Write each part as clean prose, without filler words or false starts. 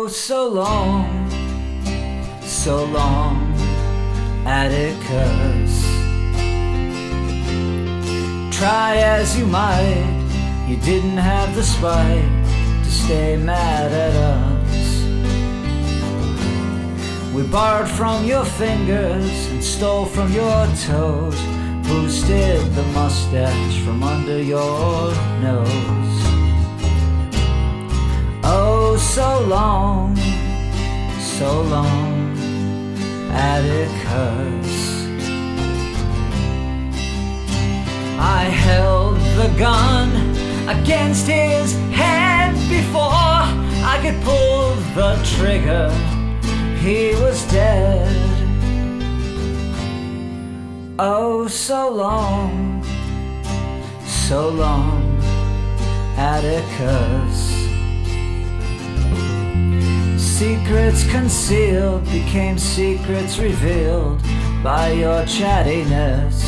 so long, Atticus. Try as you might, you didn't have the spite to stay mad at us. We borrowed from your fingers and stole from your toes, boosted the mustache from under your nose. Oh, so long, Atticus. I held the gun against his head before I could pull the trigger. He was dead. Oh, so long, Atticus. Secrets concealed became secrets revealed by your chattiness.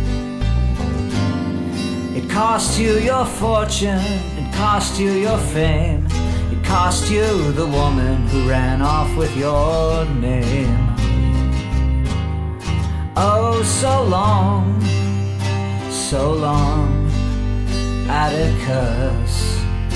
It cost you your fortune, it cost you your fame, it cost you the woman who ran off with your name. Oh, so long, Atticus.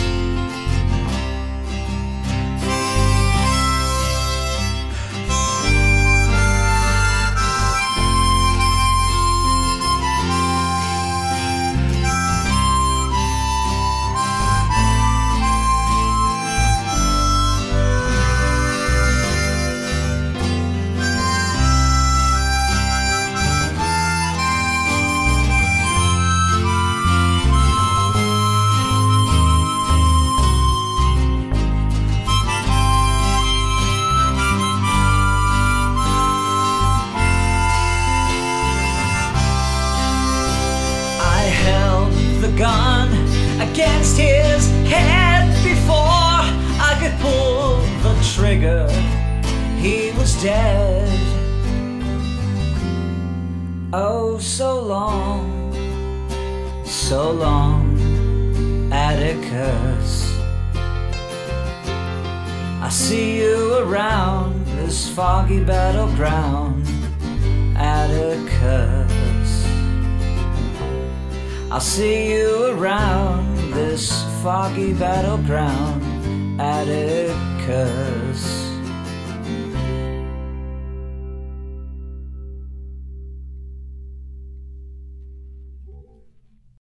Gun against his head before I could pull the trigger. He was dead. Oh, so long, Atticus. I see you around this foggy battleground, Atticus. I'll see you around this foggy battleground, Atticus.